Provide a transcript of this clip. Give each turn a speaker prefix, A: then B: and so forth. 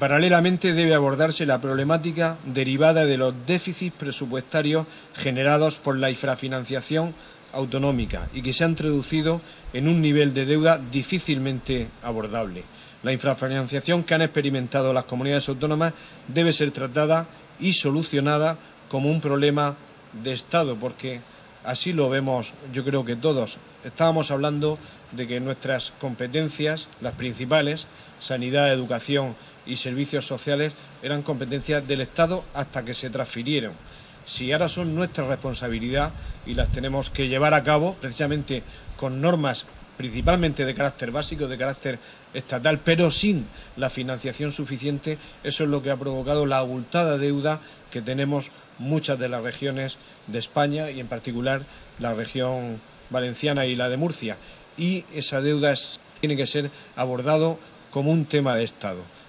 A: Paralelamente debe abordarse la problemática derivada de los déficits presupuestarios generados por la infrafinanciación autonómica y que se han traducido en un nivel de deuda difícilmente abordable. La infrafinanciación que han experimentado las comunidades autónomas debe ser tratada y solucionada como un problema de Estado, porque así lo vemos, yo creo que todos. Estábamos hablando de que nuestras competencias, las principales, sanidad, educación y servicios sociales, eran competencias del Estado hasta que se transfirieron. Si ahora son nuestra responsabilidad y las tenemos que llevar a cabo precisamente con normas principalmente de carácter básico, de carácter estatal, pero sin la financiación suficiente, eso es lo que ha provocado la abultada deuda que tenemos muchas de las regiones de España y en particular la región valenciana y la de Murcia. Y esa deuda tiene que ser abordado como un tema de Estado.